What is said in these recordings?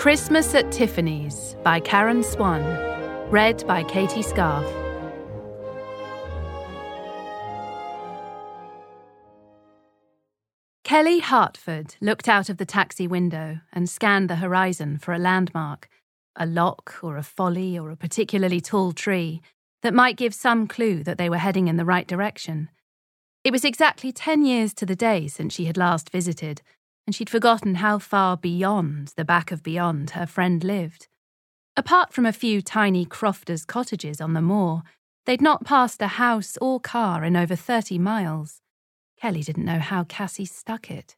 Christmas at Tiffany's by Karen Swan. Read by Katie Scarf. Kelly Hartford looked out of the taxi window and scanned the horizon for a landmark, a lock or a folly or a particularly tall tree that might give some clue that they were heading in the right direction. It was exactly 10 years to the day since she had last visited, and she'd forgotten how far beyond the back of beyond her friend lived. Apart from a few tiny crofters' cottages on the moor, they'd not passed a house or car in over 30 miles. Kelly didn't know how Cassie stuck it.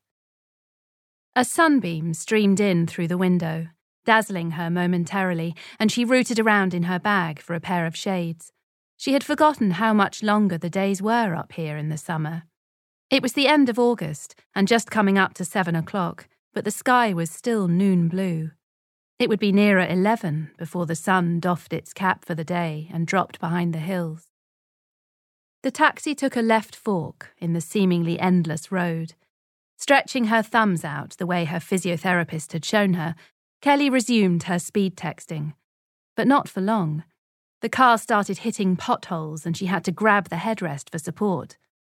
A sunbeam streamed in through the window, dazzling her momentarily, and she rooted around in her bag for a pair of shades. She had forgotten how much longer the days were up here in the summer. It was the end of August and just coming up to 7 o'clock, but the sky was still noon blue. It would be nearer 11 before the sun doffed its cap for the day and dropped behind the hills. The taxi took a left fork in the seemingly endless road. Stretching her thumbs out the way her physiotherapist had shown her, Kelly resumed her speed texting. But not for long. The car started hitting potholes and she had to grab the headrest for support.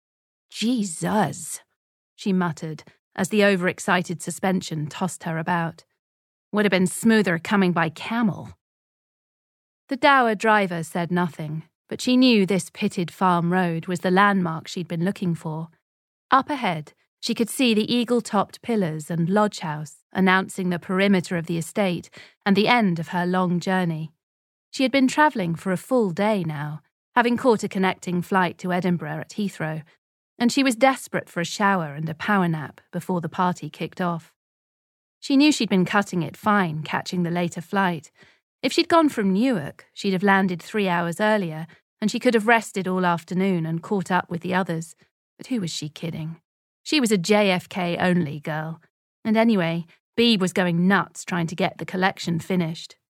"Jesus," she muttered as the overexcited suspension tossed her about. "Would have been smoother coming by camel." The dour driver said nothing, but she knew this pitted farm road was the landmark she'd been looking for. Up ahead, she could see the eagle-topped pillars and lodge house announcing the perimeter of the estate and the end of her long journey. She had been travelling for a full day now, having caught a connecting flight to Edinburgh at Heathrow, and she was desperate for a shower and a power nap before the party kicked off. She knew she'd been cutting it fine catching the later flight. If she'd gone from Newark, she'd have landed 3 hours earlier, and she could have rested all afternoon and caught up with the others. But who was she kidding? She was a JFK-only girl. And anyway, Beebe was going nuts trying to get the collection finished.